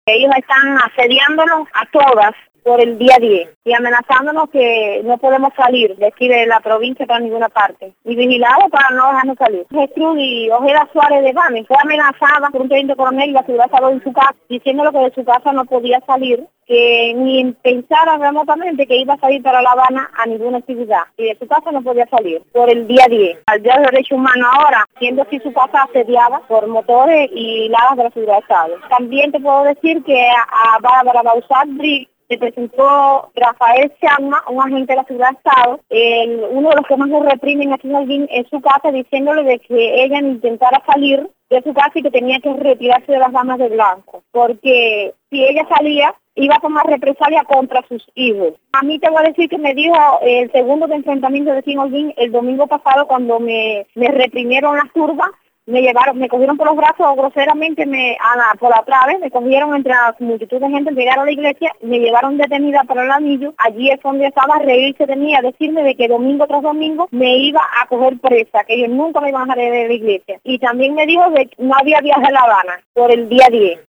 Ellos están asediándonos a todas por el día 10 y amenazándonos que no podemos salir de aquí de la provincia para ninguna parte y vigilados para no dejarnos salir. Gestrudy Ojeda Suárez de Banes fue amenazada por un teniente coronel y la seguridad estaba en su casa, diciéndole que de su casa no podía salir, que ni pensara remotamente que iba a salir para La Habana a ninguna actividad y de su casa no podía salir por el día 10. Al Día de Derechos Humanos ahora, siendo así su casa asediada por motores y ladas de la seguridad de Estado. También te puedo decir que a Bárbara Bausatri se presentó Rafael Chapman, un agente de la seguridad de Estado, uno de los que más lo reprimen aquí en Holguín, en su casa, diciéndole de que ella intentara salir de su casa y que tenía que retirarse de las damas de blanco, porque si ella salía, iba a tomar represalia contra sus hijos. A mí te voy a decir que me dijo el segundo de enfrentamiento de aquí en Holguín el domingo pasado cuando me reprimieron las turbas. Me cogieron por los brazos groseramente por atrás, me cogieron entre la multitud de gente, llegaron a la iglesia, me llevaron detenida para el anillo. Allí es donde estaba, reírse de mí, a decirme de que domingo tras domingo me iba a coger presa, que ellos nunca me iban a dejar de la iglesia. Y también me dijo de que no había viaje a La Habana por el día 10.